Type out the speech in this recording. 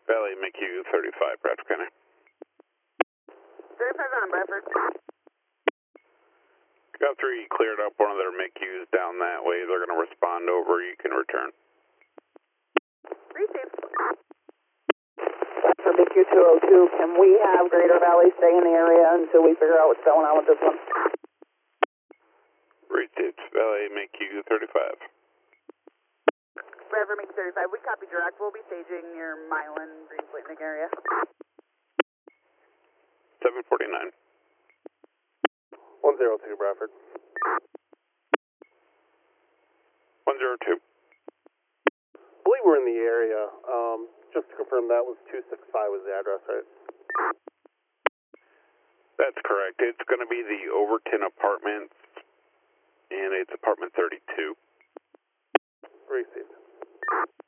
Valley McHugh 35, Bradford County. 35 on Bradford. Got 3 cleared up one of their McHughes down that way. They're going to respond over. You can return. Receive. For BQ 202, can we have Greater Valley stay in the area until we figure out what's going on with this one? Received. Valley McHugh 35. Bradford make 35. We copy direct. We'll be staging near Milan, Green Point area. 749. 102, Bradford. 102. I believe we're in the area. Just to confirm, that was 265 was the address, right? That's correct. It's going to be the Overton Apartments, and it's apartment 32. Received.